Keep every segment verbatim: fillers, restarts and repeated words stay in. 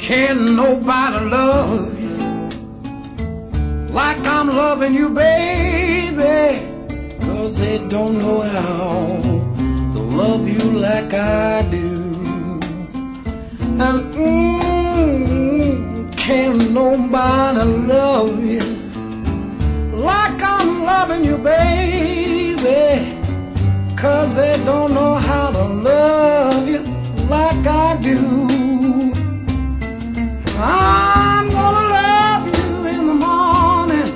Can't nobody love you like I'm loving you, baby, 'cause they don't know how to love you like I do. And mm, can't nobody love you like I'm loving you, baby, 'cause they don't know how to love you like I do. I'm gonna love you in the morning,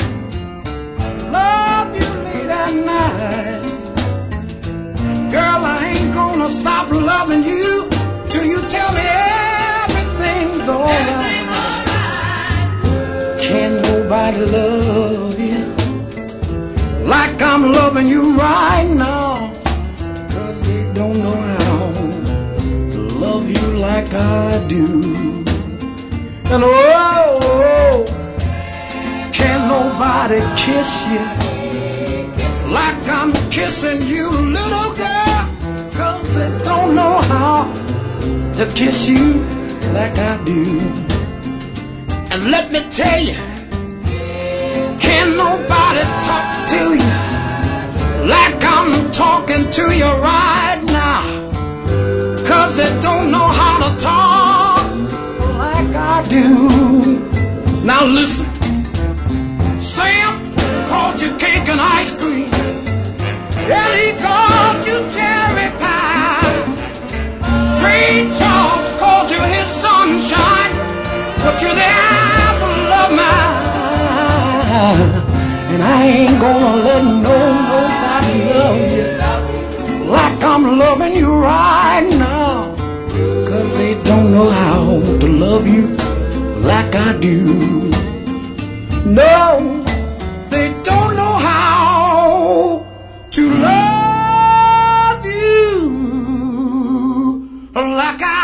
love you late at night. Girl, I ain't gonna stop loving you till you tell me everything's alright. Can't nobody love you like I'm loving you right now, 'cause they don't know how to love you like I do. And oh, oh, can't nobody kiss you like I'm kissing you, little girl, 'cause they don't know how to kiss you like I do. And let me tell you, can't nobody talk to you like I'm talking to you right now, 'cause they don't know how to talk like I do. Now listen, Sam called you cake and ice cream, and he called you cherry pie. Ray Charles called you his sunshine, but you're the apple of my eye. And I ain't gonna let no nobody love you like I'm loving you right now, 'cause they don't know how to love you like I do. No, they don't know how to love you like I